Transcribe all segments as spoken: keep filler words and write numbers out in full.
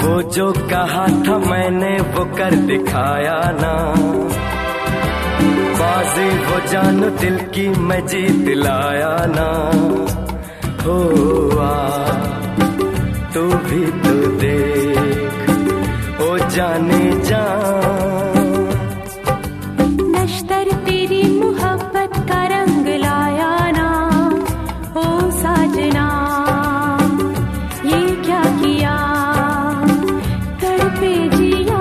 वो जो कहा था मैंने वो कर दिखाया ना, बाजी वो जान दिल की मैं जीत लाया ना। हो आ तू भी तो देख ओ जाने जा, नश्तर तेरी मोहब्बत का रंग लाया ना। ओ साजना ये क्या किया, तड़पे जिया।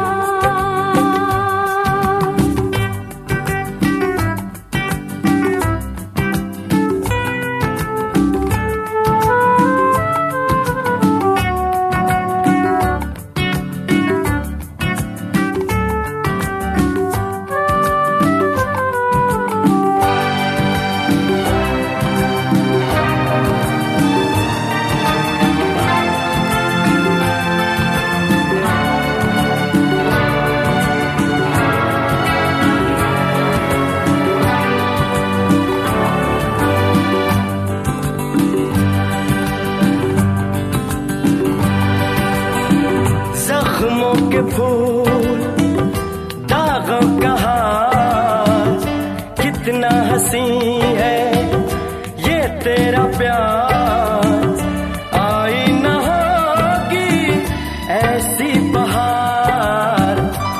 जख्मों के फूल दागों का हार, कितना हंसी है ये तेरा प्यार। आई न होगी ऐसी बहार,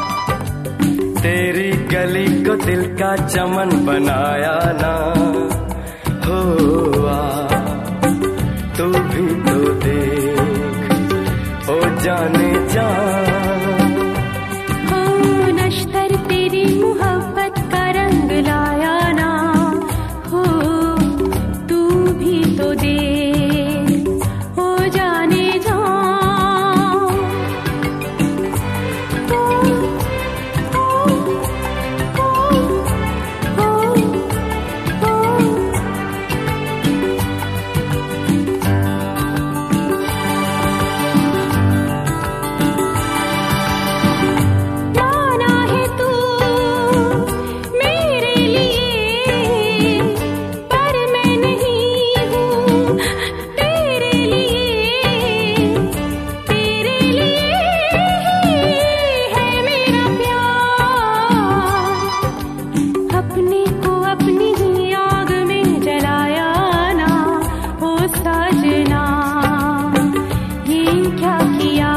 तेरी गली को दिल का चमन बनाया ना। हो आ तू भी तो देख ओ जाने जा, हो नश्तर तेरी मोहब्बत का रंग लाया ना। हो तू भी तो देख ओ जाने जा। ओ, ओ, ओ, ओ, ओ। माना है तू मेरे लिए, पर मैं नहीं हूँ तेरे लिए। तेरे लिए है मेरा प्यार, अपने को अपनी ही आग में जलाया ना। ओ साजना ये क्या किया,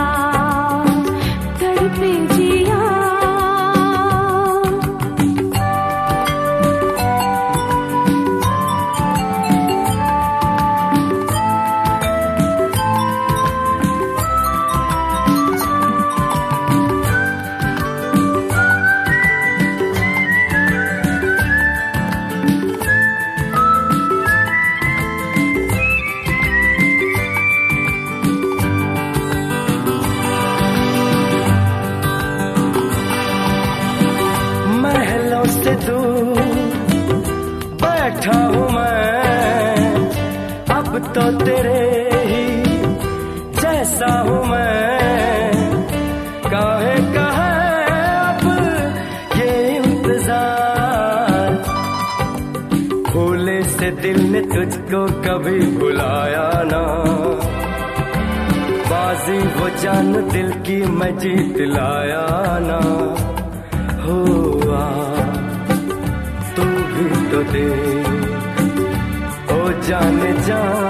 तड़पे जिया। महलों से दूर बैठा हूँ मैं, अब तो तेरे ही जैसा हूँ मैं। काहे का है अब ये इंतजार, भूले से दिल ने तुझको कभी भुलाया ना। बाजी वो जान दिल की मैं जीत लाया ना। हो आ तू भी तो देख ओ जाने जा।